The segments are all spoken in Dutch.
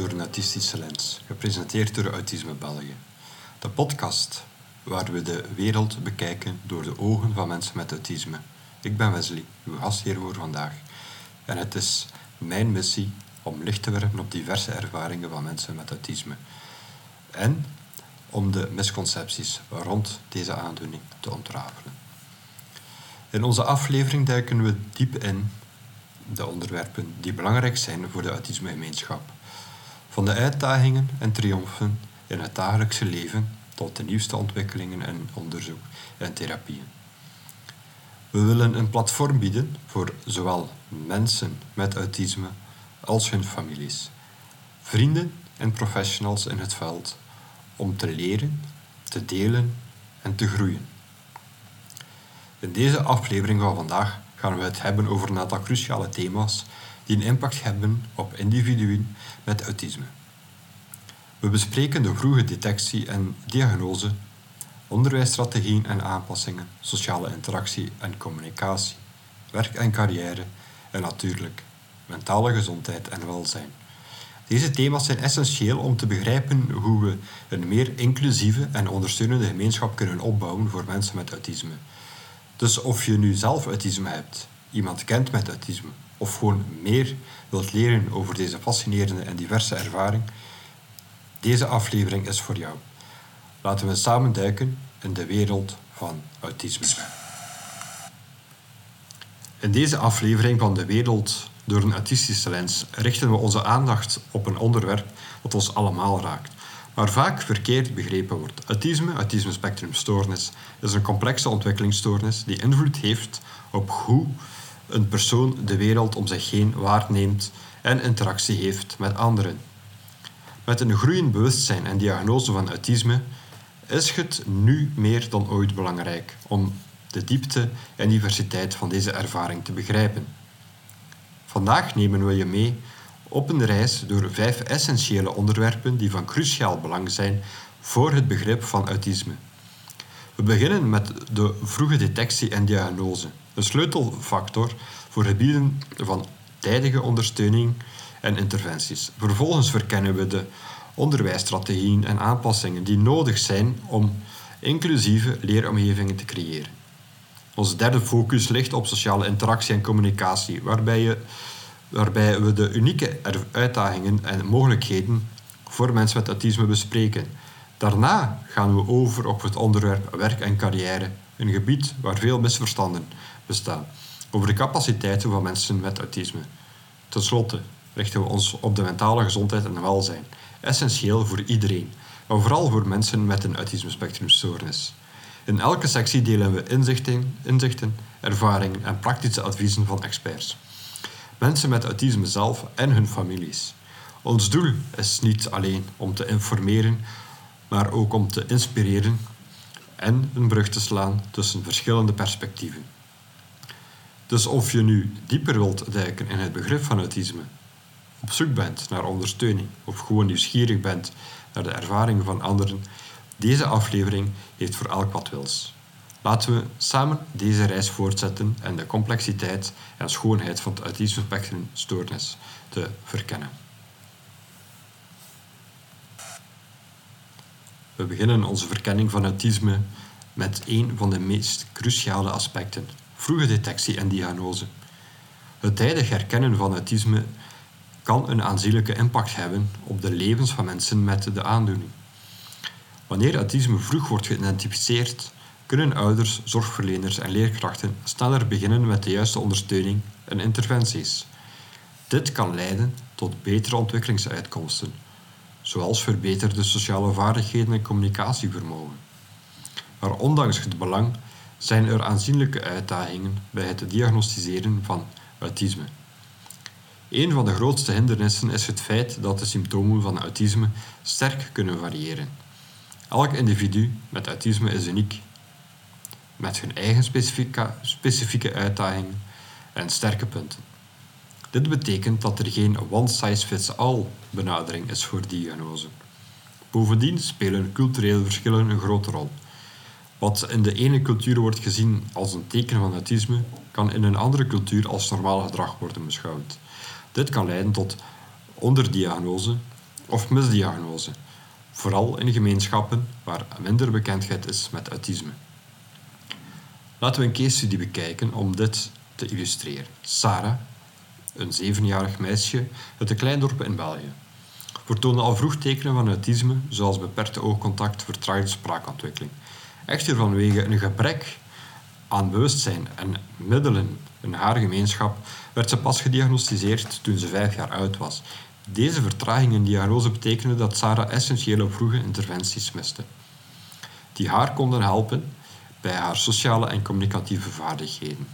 door een autistische lens, gepresenteerd door Autisme België. De podcast waar we de wereld bekijken door de ogen van mensen met autisme. Ik ben Wesley, uw gastheer voor vandaag. En het is mijn missie om licht te werpen op diverse ervaringen van mensen met autisme. En om de misconcepties rond deze aandoening te ontrafelen. In onze aflevering duiken we diep in de onderwerpen die belangrijk zijn voor de autismegemeenschap. Van de uitdagingen en triomfen in het dagelijkse leven tot de nieuwste ontwikkelingen in onderzoek en therapieën. We willen een platform bieden voor zowel mensen met autisme als hun families, vrienden en professionals in het veld om te leren, te delen en te groeien. In deze aflevering van vandaag gaan we het hebben over een aantal cruciale thema's die een impact hebben op individuen met autisme. We bespreken de vroege detectie en diagnose, onderwijsstrategieën en aanpassingen, sociale interactie en communicatie, werk en carrière en natuurlijk mentale gezondheid en welzijn. Deze thema's zijn essentieel om te begrijpen hoe we een meer inclusieve en ondersteunende gemeenschap kunnen opbouwen voor mensen met autisme. Dus of je nu zelf autisme hebt, iemand kent met autisme, of gewoon meer wilt leren over deze fascinerende en diverse ervaring, deze aflevering is voor jou. Laten we samen duiken in de wereld van autisme. In deze aflevering van de wereld door een autistische lens richten we onze aandacht op een onderwerp dat ons allemaal raakt, maar vaak verkeerd begrepen wordt. Autisme-spectrumstoornis, is een complexe ontwikkelingsstoornis die invloed heeft op hoe een persoon de wereld om zich heen waarneemt en interactie heeft met anderen. Met een groeiend bewustzijn en diagnose van autisme is het nu meer dan ooit belangrijk om de diepte en diversiteit van deze ervaring te begrijpen. Vandaag nemen we je mee op een reis door 5 essentiële onderwerpen die van cruciaal belang zijn voor het begrip van autisme. We beginnen met de vroege detectie en diagnose, een sleutelfactor voor het bieden van tijdige ondersteuning en interventies. Vervolgens verkennen we de onderwijsstrategieën en aanpassingen die nodig zijn om inclusieve leeromgevingen te creëren. Onze derde focus ligt op sociale interactie en communicatie, waarbij we de unieke uitdagingen en mogelijkheden voor mensen met autisme bespreken. Daarna gaan we over op het onderwerp werk en carrière, een gebied waar veel misverstanden bestaan over de capaciteiten van mensen met autisme. Ten slotte richten we ons op de mentale gezondheid en welzijn, essentieel voor iedereen, maar vooral voor mensen met een autisme-spectrumstoornis. In elke sectie delen we inzichten, ervaringen en praktische adviezen van experts. Mensen met autisme zelf en hun families. Ons doel is niet alleen om te informeren, maar ook om te inspireren en een brug te slaan tussen verschillende perspectieven. Dus of je nu dieper wilt duiken in het begrip van autisme, op zoek bent naar ondersteuning of gewoon nieuwsgierig bent naar de ervaringen van anderen, deze aflevering heeft voor elk wat wils. Laten we samen deze reis voortzetten en de complexiteit en schoonheid van de autisme-spectrumstoornis te verkennen. We beginnen onze verkenning van autisme met een van de meest cruciale aspecten: vroege detectie en diagnose. Het tijdig herkennen van autisme kan een aanzienlijke impact hebben op de levens van mensen met de aandoening. Wanneer autisme vroeg wordt geïdentificeerd, kunnen ouders, zorgverleners en leerkrachten sneller beginnen met de juiste ondersteuning en interventies. Dit kan leiden tot betere ontwikkelingsuitkomsten, zoals verbeterde sociale vaardigheden en communicatievermogen. Maar ondanks het belang zijn er aanzienlijke uitdagingen bij het diagnosticeren van autisme. Een van de grootste hindernissen is het feit dat de symptomen van autisme sterk kunnen variëren. Elk individu met autisme is uniek, met hun eigen specifieke uitdagingen en sterke punten. Dit betekent dat er geen one-size-fits-all benadering is voor diagnose. Bovendien spelen culturele verschillen een grote rol. Wat in de ene cultuur wordt gezien als een teken van autisme, kan in een andere cultuur als normaal gedrag worden beschouwd. Dit kan leiden tot onderdiagnose of misdiagnose, vooral in gemeenschappen waar minder bekendheid is met autisme. Laten we een case studie bekijken om dit te illustreren. Sarah, een 7-jarig meisje uit een klein dorp in België, vertoonde al vroeg tekenen van autisme, zoals beperkte oogcontact, vertraagde spraakontwikkeling. Echter vanwege een gebrek aan bewustzijn en middelen in haar gemeenschap werd ze pas gediagnosticeerd toen ze 5 jaar oud was. Deze vertraging in diagnose betekende dat Sarah essentiële vroege interventies miste, die haar konden helpen bij haar sociale en communicatieve vaardigheden.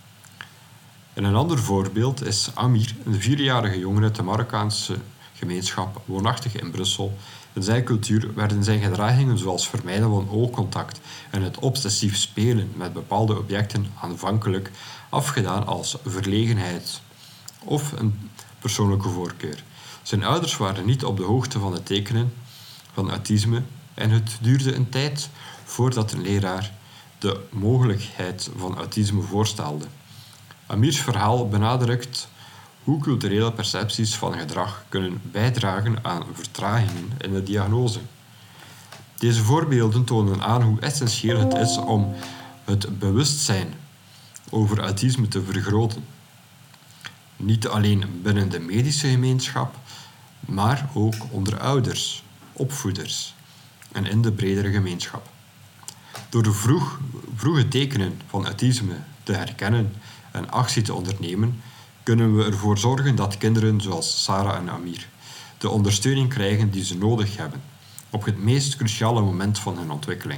En een ander voorbeeld is Amir, een 4-jarige jongen uit de Marokkaanse gemeenschap, woonachtig in Brussel. In zijn cultuur werden zijn gedragingen zoals vermijden van oogcontact en het obsessief spelen met bepaalde objecten aanvankelijk afgedaan als verlegenheid of een persoonlijke voorkeur. Zijn ouders waren niet op de hoogte van de tekenen van autisme en het duurde een tijd voordat een leraar de mogelijkheid van autisme voorstelde. Amirs verhaal benadrukt hoe culturele percepties van gedrag kunnen bijdragen aan vertragingen in de diagnose. Deze voorbeelden tonen aan hoe essentieel het is om het bewustzijn over autisme te vergroten. Niet alleen binnen de medische gemeenschap, maar ook onder ouders, opvoeders en in de bredere gemeenschap. Door de vroege tekenen van autisme te herkennen en actie te ondernemen, kunnen we ervoor zorgen dat kinderen zoals Sarah en Amir de ondersteuning krijgen die ze nodig hebben op het meest cruciale moment van hun ontwikkeling.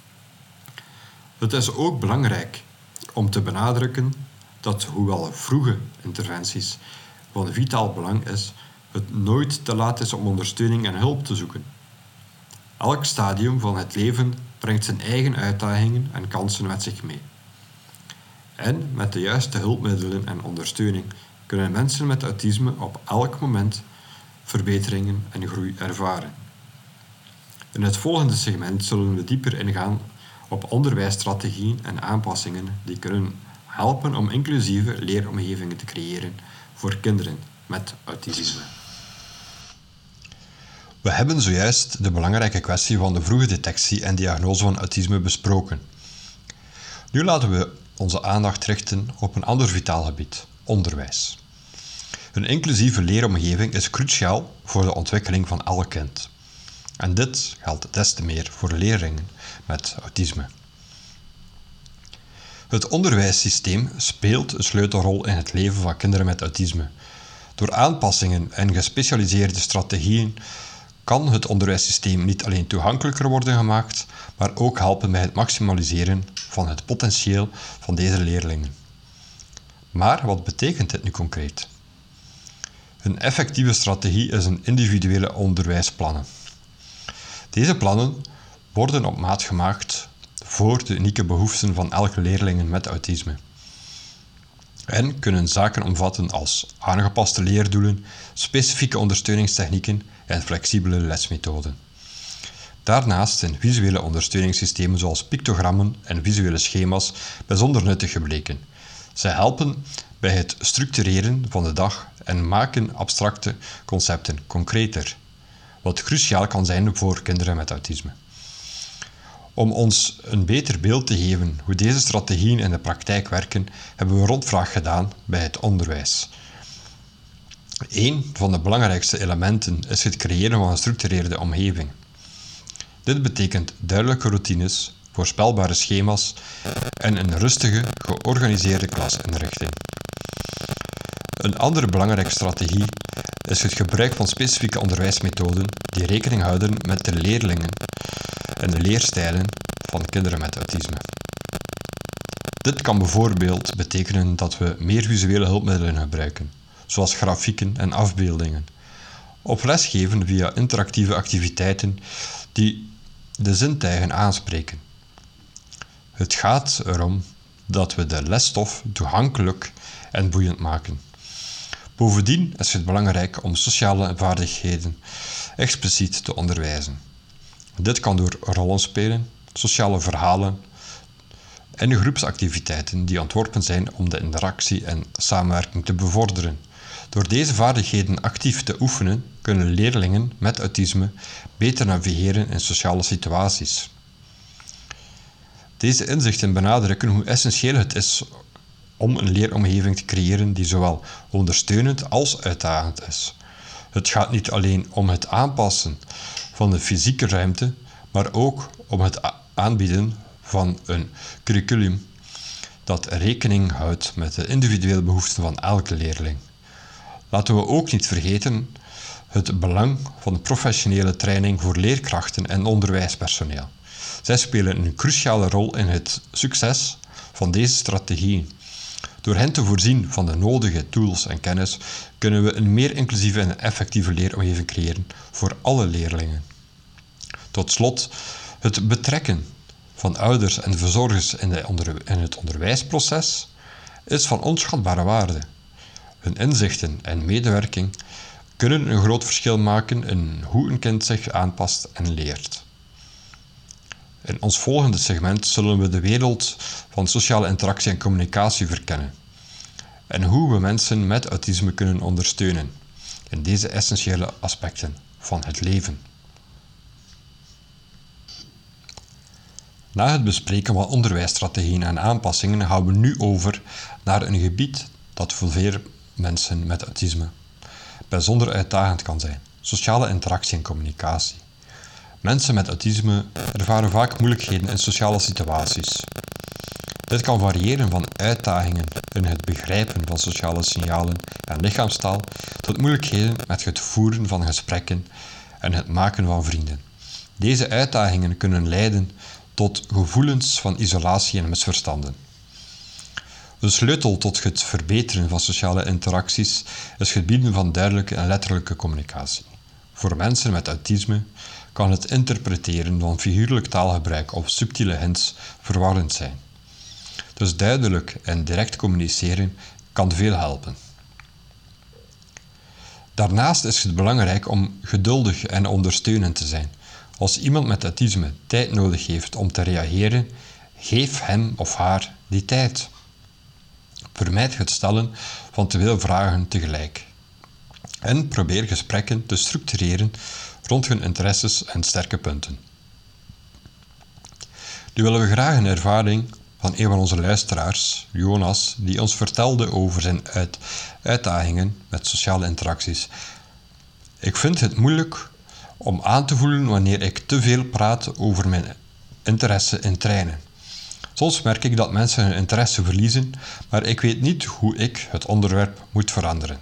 Het is ook belangrijk om te benadrukken dat, hoewel vroege interventies van vitaal belang is, het nooit te laat is om ondersteuning en hulp te zoeken. Elk stadium van het leven brengt zijn eigen uitdagingen en kansen met zich mee. En met de juiste hulpmiddelen en ondersteuning kunnen mensen met autisme op elk moment verbeteringen en groei ervaren. In het volgende segment zullen we dieper ingaan op onderwijsstrategieën en aanpassingen die kunnen helpen om inclusieve leeromgevingen te creëren voor kinderen met autisme. We hebben zojuist de belangrijke kwestie van de vroege detectie en diagnose van autisme besproken. Nu laten we onze aandacht richten op een ander vitaal gebied, onderwijs. Een inclusieve leeromgeving is cruciaal voor de ontwikkeling van elk kind. En dit geldt des te meer voor leerlingen met autisme. Het onderwijssysteem speelt een sleutelrol in het leven van kinderen met autisme. Door aanpassingen en gespecialiseerde strategieën kan het onderwijssysteem niet alleen toegankelijker worden gemaakt, maar ook helpen bij het maximaliseren van het potentieel van deze leerlingen. Maar wat betekent dit nu concreet? Een effectieve strategie is een individuele onderwijsplannen. Deze plannen worden op maat gemaakt voor de unieke behoeften van elke leerling met autisme en kunnen zaken omvatten als aangepaste leerdoelen, specifieke ondersteuningstechnieken en flexibele lesmethoden. Daarnaast zijn visuele ondersteuningssystemen zoals pictogrammen en visuele schema's bijzonder nuttig gebleken. Zij helpen bij het structureren van de dag en maken abstracte concepten concreter, wat cruciaal kan zijn voor kinderen met autisme. Om ons een beter beeld te geven hoe deze strategieën in de praktijk werken, hebben we een rondvraag gedaan bij het onderwijs. Een van de belangrijkste elementen is het creëren van een gestructureerde omgeving. Dit betekent duidelijke routines, voorspelbare schema's en een rustige, georganiseerde klasinrichting. Een andere belangrijke strategie is het gebruik van specifieke onderwijsmethoden die rekening houden met de leerlingen en de leerstijlen van kinderen met autisme. Dit kan bijvoorbeeld betekenen dat we meer visuele hulpmiddelen gebruiken, zoals grafieken en afbeeldingen, of lesgeven via interactieve activiteiten die de zintuigen aanspreken. Het gaat erom dat we de lesstof toegankelijk en boeiend maken. Bovendien is het belangrijk om sociale vaardigheden expliciet te onderwijzen. Dit kan door rollenspelen, sociale verhalen en groepsactiviteiten die ontworpen zijn om de interactie en samenwerking te bevorderen. Door deze vaardigheden actief te oefenen, kunnen leerlingen met autisme beter navigeren in sociale situaties. Deze inzichten benadrukken hoe essentieel het is om een leeromgeving te creëren die zowel ondersteunend als uitdagend is. Het gaat niet alleen om het aanpassen van de fysieke ruimte, maar ook om het aanbieden van een curriculum dat rekening houdt met de individuele behoeften van elke leerling. Laten we ook niet vergeten het belang van de professionele training voor leerkrachten en onderwijspersoneel. Zij spelen een cruciale rol in het succes van deze strategieën. Door hen te voorzien van de nodige tools en kennis, kunnen we een meer inclusieve en effectieve leeromgeving creëren voor alle leerlingen. Tot slot, het betrekken van ouders en verzorgers in het onderwijsproces is van onschatbare waarde. Hun inzichten en medewerking kunnen een groot verschil maken in hoe een kind zich aanpast en leert. In ons volgende segment zullen we de wereld van sociale interactie en communicatie verkennen en hoe we mensen met autisme kunnen ondersteunen in deze essentiële aspecten van het leven. Na het bespreken van onderwijsstrategieën en aanpassingen gaan we nu over naar een gebied dat voor veel mensen met autisme bijzonder uitdagend kan zijn: sociale interactie en communicatie. Mensen met autisme ervaren vaak moeilijkheden in sociale situaties. Dit kan variëren van uitdagingen in het begrijpen van sociale signalen en lichaamstaal tot moeilijkheden met het voeren van gesprekken en het maken van vrienden. Deze uitdagingen kunnen leiden tot gevoelens van isolatie en misverstanden. De sleutel tot het verbeteren van sociale interacties is het bieden van duidelijke en letterlijke communicatie. Voor mensen met autisme kan het interpreteren van figuurlijk taalgebruik of subtiele hints verwarrend zijn. Dus duidelijk en direct communiceren kan veel helpen. Daarnaast is het belangrijk om geduldig en ondersteunend te zijn. Als iemand met autisme tijd nodig heeft om te reageren, geef hem of haar die tijd. Vermijd het stellen van te veel vragen tegelijk. En probeer gesprekken te structureren rond hun interesses en sterke punten. Nu willen we graag een ervaring van een van onze luisteraars, Jonas, die ons vertelde over zijn uitdagingen met sociale interacties. Ik vind het moeilijk om aan te voelen wanneer ik te veel praat over mijn interesse in treinen. Soms merk ik dat mensen hun interesse verliezen, maar ik weet niet hoe ik het onderwerp moet veranderen.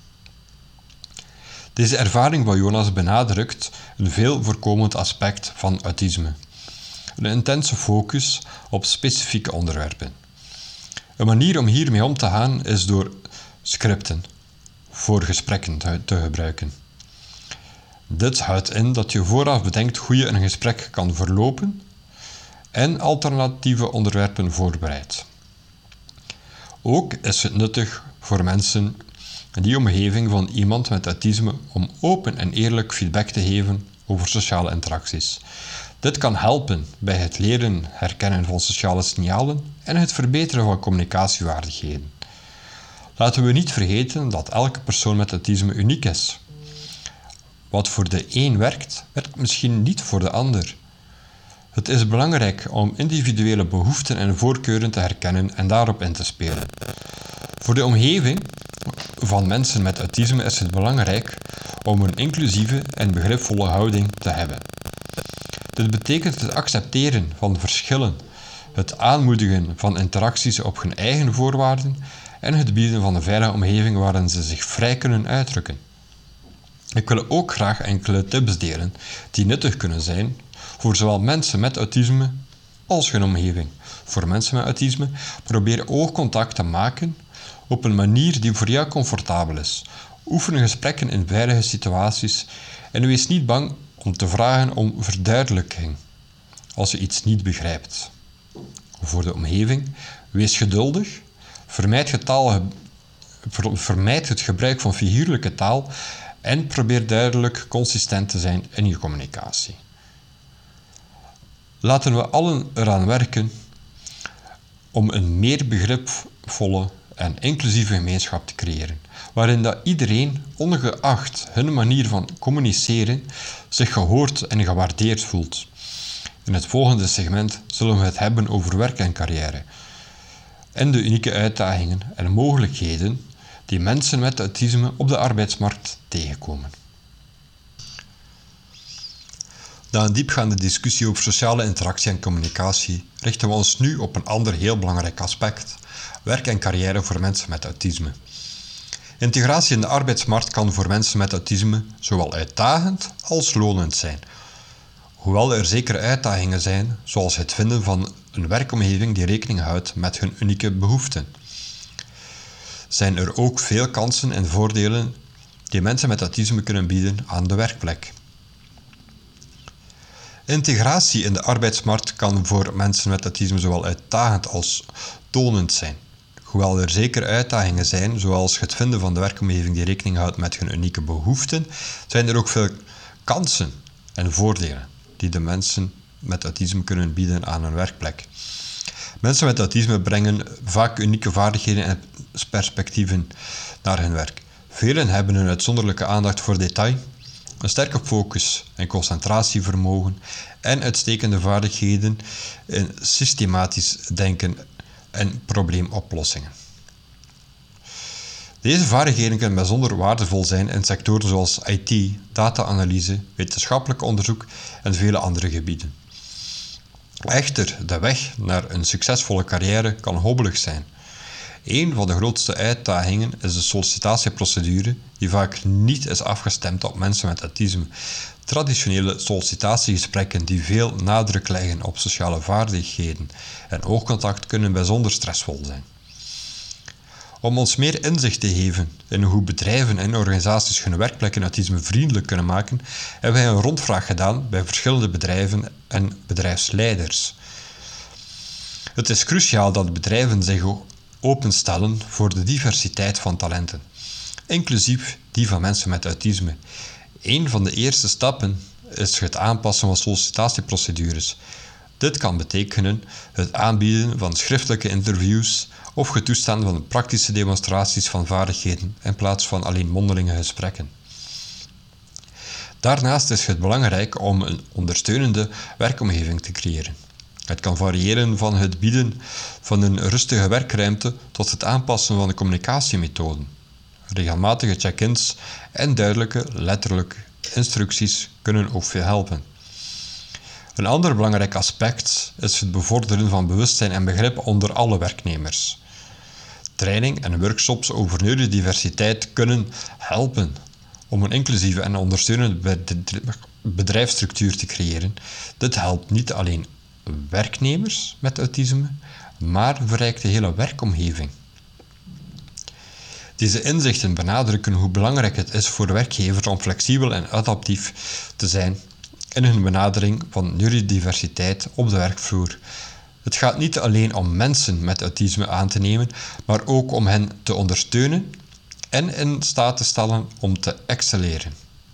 Deze ervaring van Jonas benadrukt een veel voorkomend aspect van autisme: een intense focus op specifieke onderwerpen. Een manier om hiermee om te gaan is door scripten voor gesprekken te gebruiken. Dit houdt in dat je vooraf bedenkt hoe je een gesprek kan verlopen en alternatieve onderwerpen voorbereidt. Ook is het nuttig voor mensen in die omgeving van iemand met autisme om open en eerlijk feedback te geven over sociale interacties. Dit kan helpen bij het leren herkennen van sociale signalen en het verbeteren van communicatievaardigheden. Laten we niet vergeten dat elke persoon met autisme uniek is. Wat voor de een werkt, werkt misschien niet voor de ander. Het is belangrijk om individuele behoeften en voorkeuren te herkennen en daarop in te spelen. Voor de omgeving van mensen met autisme is het belangrijk om een inclusieve en begripvolle houding te hebben. Dit betekent het accepteren van verschillen, het aanmoedigen van interacties op hun eigen voorwaarden en het bieden van een veilige omgeving waarin ze zich vrij kunnen uitdrukken. Ik wil ook graag enkele tips delen die nuttig kunnen zijn voor zowel mensen met autisme als hun omgeving. Voor mensen met autisme, probeer oogcontact te maken op een manier die voor jou comfortabel is. Oefen gesprekken in veilige situaties en wees niet bang om te vragen om verduidelijking als je iets niet begrijpt. Voor de omgeving, wees geduldig, vermijd het gebruik van figuurlijke taal en probeer duidelijk consistent te zijn in je communicatie. Laten we allen eraan werken om een meer begripvolle en inclusieve gemeenschap te creëren, waarin dat iedereen, ongeacht hun manier van communiceren, zich gehoord en gewaardeerd voelt. In het volgende segment zullen we het hebben over werk en carrière en de unieke uitdagingen en mogelijkheden die mensen met autisme op de arbeidsmarkt tegenkomen. Na een diepgaande discussie over sociale interactie en communicatie richten we ons nu op een ander heel belangrijk aspect: werk en carrière voor mensen met autisme. Integratie in de arbeidsmarkt kan voor mensen met autisme zowel uitdagend als lonend zijn. Hoewel er zekere uitdagingen zijn, zoals het vinden van een werkomgeving die rekening houdt met hun unieke behoeften, zijn er ook veel kansen en voordelen die mensen met autisme kunnen bieden aan de werkplek. Integratie in de arbeidsmarkt kan voor mensen met autisme zowel uitdagend als lonend zijn. Hoewel er zeker uitdagingen zijn, zoals het vinden van de werkomgeving die rekening houdt met hun unieke behoeften, zijn er ook veel kansen en voordelen die de mensen met autisme kunnen bieden aan hun werkplek. Mensen met autisme brengen vaak unieke vaardigheden en perspectieven naar hun werk. Velen hebben een uitzonderlijke aandacht voor detail, een sterke focus en concentratievermogen en uitstekende vaardigheden in systematisch denken en probleemoplossingen. Deze vaardigheden kunnen bijzonder waardevol zijn in sectoren zoals IT, data-analyse, wetenschappelijk onderzoek en vele andere gebieden. Echter, de weg naar een succesvolle carrière kan hobbelig zijn. Een van de grootste uitdagingen is de sollicitatieprocedure, die vaak niet is afgestemd op mensen met autisme. Traditionele sollicitatiegesprekken die veel nadruk leggen op sociale vaardigheden en oogcontact kunnen bijzonder stressvol zijn. Om ons meer inzicht te geven in hoe bedrijven en organisaties hun werkplekken autismevriendelijk kunnen maken, hebben wij een rondvraag gedaan bij verschillende bedrijven en bedrijfsleiders. Het is cruciaal dat bedrijven zich openstellen voor de diversiteit van talenten, inclusief die van mensen met autisme. Een van de eerste stappen is het aanpassen van sollicitatieprocedures. Dit kan betekenen het aanbieden van schriftelijke interviews of het toestaan van praktische demonstraties van vaardigheden in plaats van alleen mondelinge gesprekken. Daarnaast is het belangrijk om een ondersteunende werkomgeving te creëren. Het kan variëren van het bieden van een rustige werkruimte tot het aanpassen van de communicatiemethoden. Regelmatige check-ins en duidelijke, letterlijke instructies kunnen ook veel helpen. Een ander belangrijk aspect is het bevorderen van bewustzijn en begrip onder alle werknemers. Training en workshops over neurodiversiteit kunnen helpen om een inclusieve en ondersteunende bedrijfsstructuur te creëren. Dit helpt niet alleen werknemers met autisme, maar verrijkt de hele werkomgeving. Deze inzichten benadrukken hoe belangrijk het is voor werkgevers om flexibel en adaptief te zijn in hun benadering van neurodiversiteit op de werkvloer. Het gaat niet alleen om mensen met autisme aan te nemen, maar ook om hen te ondersteunen en in staat te stellen om te excelleren.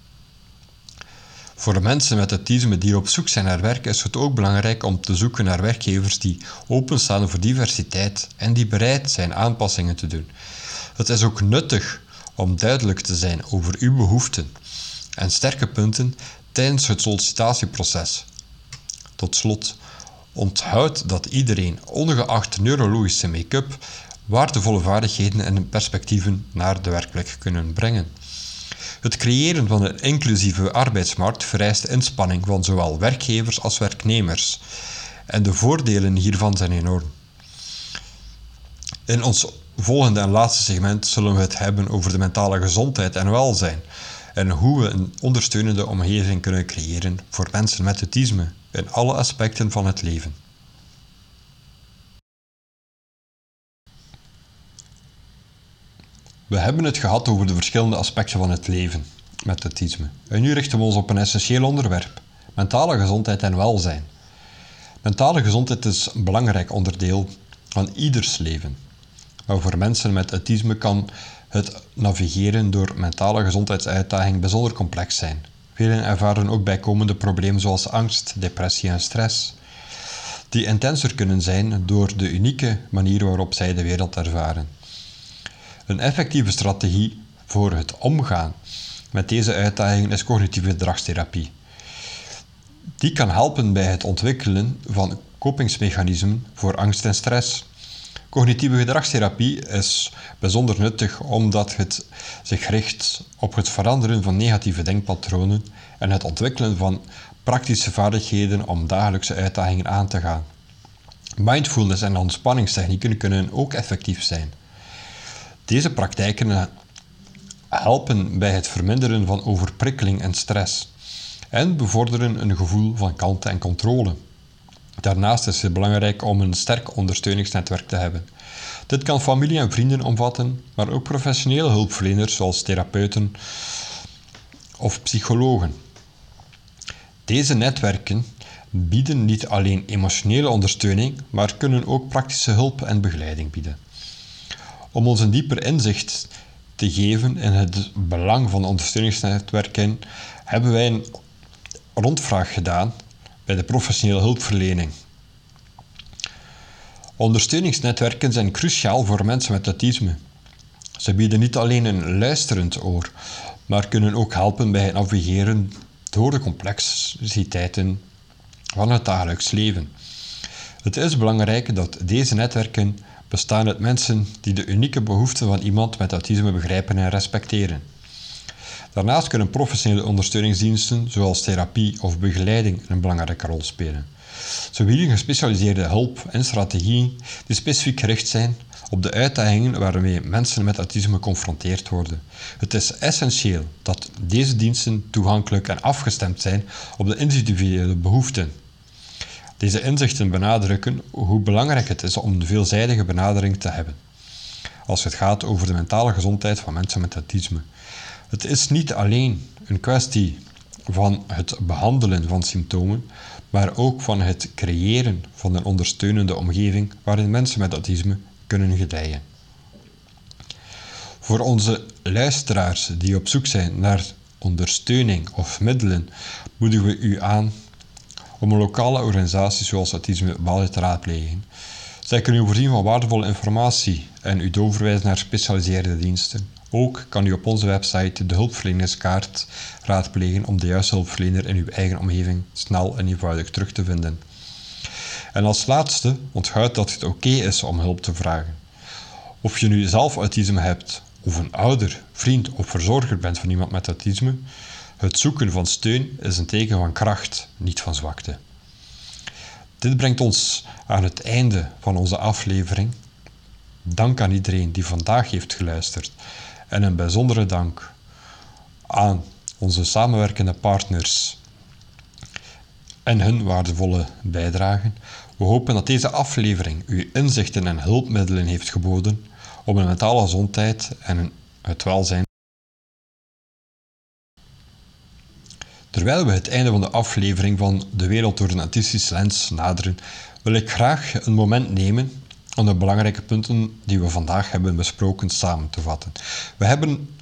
Voor de mensen met autisme die op zoek zijn naar werk is het ook belangrijk om te zoeken naar werkgevers die openstaan voor diversiteit en die bereid zijn aanpassingen te doen. Het is ook nuttig om duidelijk te zijn over uw behoeften en sterke punten tijdens het sollicitatieproces. Tot slot, onthoud dat iedereen, ongeacht neurologische make-up, waardevolle vaardigheden en perspectieven naar de werkplek kunnen brengen. Het creëren van een inclusieve arbeidsmarkt vereist inspanning van zowel werkgevers als werknemers. En de voordelen hiervan zijn enorm. In ons volgende en laatste segment zullen we het hebben over de mentale gezondheid en welzijn. En hoe we een ondersteunende omgeving kunnen creëren voor mensen met autisme in alle aspecten van het leven. We hebben het gehad over de verschillende aspecten van het leven met autisme. En nu richten we ons op een essentieel onderwerp: mentale gezondheid en welzijn. Mentale gezondheid is een belangrijk onderdeel van ieders leven. Maar voor mensen met autisme kan het navigeren door mentale gezondheidsuitdagingen bijzonder complex zijn. Velen ervaren ook bijkomende problemen zoals angst, depressie en stress, die intenser kunnen zijn door de unieke manier waarop zij de wereld ervaren. Een effectieve strategie voor het omgaan met deze uitdagingen is cognitieve gedragstherapie. Die kan helpen bij het ontwikkelen van kopingsmechanismen voor angst en stress. Cognitieve gedragstherapie is bijzonder nuttig omdat het zich richt op het veranderen van negatieve denkpatronen en het ontwikkelen van praktische vaardigheden om dagelijkse uitdagingen aan te gaan. Mindfulness en ontspanningstechnieken kunnen ook effectief zijn. Deze praktijken helpen bij het verminderen van overprikkeling en stress en bevorderen een gevoel van kalmte en controle. Daarnaast is het belangrijk om een sterk ondersteuningsnetwerk te hebben. Dit kan familie en vrienden omvatten, maar ook professionele hulpverleners zoals therapeuten of psychologen. Deze netwerken bieden niet alleen emotionele ondersteuning, maar kunnen ook praktische hulp en begeleiding bieden. Om ons een dieper inzicht te geven in het belang van ondersteuningsnetwerken, hebben wij een rondvraag gedaan bij de professionele hulpverlening. Ondersteuningsnetwerken zijn cruciaal voor mensen met autisme. Ze bieden niet alleen een luisterend oor, maar kunnen ook helpen bij het navigeren door de complexiteiten van het dagelijks leven. Het is belangrijk dat deze netwerken bestaan uit mensen die de unieke behoeften van iemand met autisme begrijpen en respecteren. Daarnaast kunnen professionele ondersteuningsdiensten zoals therapie of begeleiding een belangrijke rol spelen. Ze bieden gespecialiseerde hulp en strategieën die specifiek gericht zijn op de uitdagingen waarmee mensen met autisme geconfronteerd worden. Het is essentieel dat deze diensten toegankelijk en afgestemd zijn op de individuele behoeften. Deze inzichten benadrukken hoe belangrijk het is om een veelzijdige benadering te hebben als het gaat over de mentale gezondheid van mensen met autisme. Het is niet alleen een kwestie van het behandelen van symptomen, maar ook van het creëren van een ondersteunende omgeving waarin mensen met autisme kunnen gedijen. Voor onze luisteraars die op zoek zijn naar ondersteuning of middelen, moedigen we u aan om een lokale organisatie zoals Autisme België te raadplegen. Zij kunnen u voorzien van waardevolle informatie en u doorverwijzen naar gespecialiseerde diensten. Ook kan u op onze website de hulpverlenerskaart raadplegen om de juiste hulpverlener in uw eigen omgeving snel en eenvoudig terug te vinden. En als laatste, onthoud dat het oké is om hulp te vragen. Of je nu zelf autisme hebt, of een ouder, vriend of verzorger bent van iemand met autisme, het zoeken van steun is een teken van kracht, niet van zwakte. Dit brengt ons aan het einde van onze aflevering. Dank aan iedereen die vandaag heeft geluisterd en een bijzondere dank aan onze samenwerkende partners en hun waardevolle bijdragen. We hopen dat deze aflevering u inzichten en hulpmiddelen heeft geboden om de mentale gezondheid en het welzijn. Terwijl we het einde van de aflevering van De Wereld door een Autistische Lens naderen, wil ik graag een moment nemen om de belangrijke punten die we vandaag hebben besproken samen te vatten. We hebben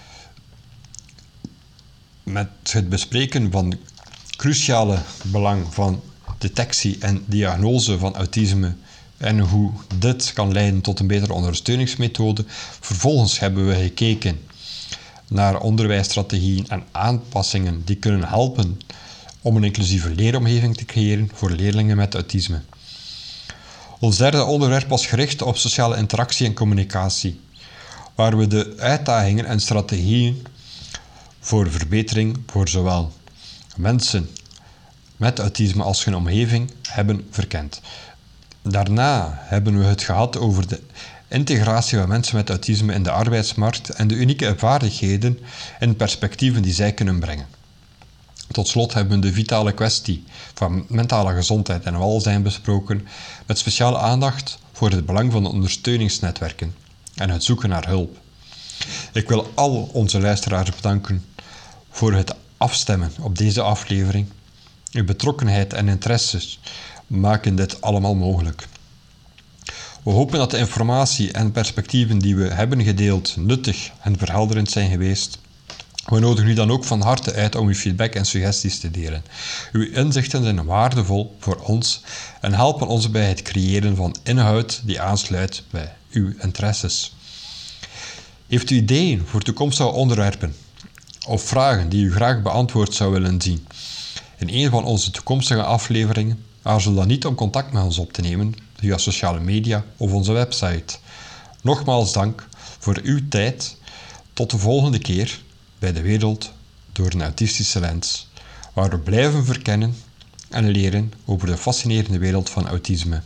met het bespreken van het cruciale belang van detectie en diagnose van autisme en hoe dit kan leiden tot een betere ondersteuningsmethode. Vervolgens hebben we gekeken naar onderwijsstrategieën en aanpassingen die kunnen helpen om een inclusieve leeromgeving te creëren voor leerlingen met autisme. Ons derde onderwerp was gericht op sociale interactie en communicatie, waar we de uitdagingen en strategieën voor verbetering voor zowel mensen met autisme als hun omgeving hebben verkend. Daarna hebben we het gehad over de integratie van mensen met autisme in de arbeidsmarkt en de unieke vaardigheden en perspectieven die zij kunnen brengen. Tot slot hebben we de vitale kwestie van mentale gezondheid en welzijn besproken, met speciale aandacht voor het belang van de ondersteuningsnetwerken en het zoeken naar hulp. Ik wil al onze luisteraars bedanken voor het afstemmen op deze aflevering. Uw betrokkenheid en interesses maken dit allemaal mogelijk. We hopen dat de informatie en perspectieven die we hebben gedeeld nuttig en verhelderend zijn geweest. We nodigen u dan ook van harte uit om uw feedback en suggesties te delen. Uw inzichten zijn waardevol voor ons en helpen ons bij het creëren van inhoud die aansluit bij uw interesses. Heeft u ideeën voor toekomstige onderwerpen of vragen die u graag beantwoord zou willen zien in een van onze toekomstige afleveringen? Aarzel dan niet om contact met ons op te nemen via sociale media of onze website. Nogmaals dank voor uw tijd. Tot de volgende keer bij De Wereld door een autistische lens, waar we blijven verkennen en leren over de fascinerende wereld van autisme.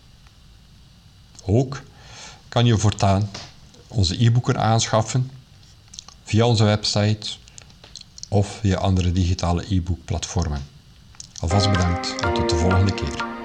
Ook kan je voortaan onze e-boeken aanschaffen via onze website of via andere digitale e-bookplatformen. Alvast bedankt en tot de volgende keer.